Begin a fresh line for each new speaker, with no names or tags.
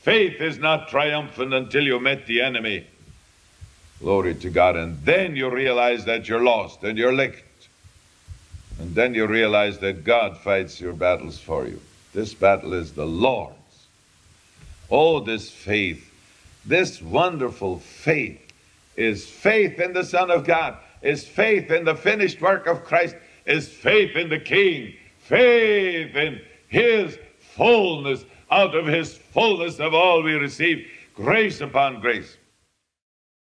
Faith is not triumphant until you met the enemy. Glory to God. And then you realize that you're lost and you're licked. And then you realize that God fights your battles for you. This battle is the Lord's. Oh, this faith, this wonderful faith is faith in the Son of God, is faith in the finished work of Christ, is faith in the King, faith in his fullness. Out of his fullness of all we receive grace upon grace.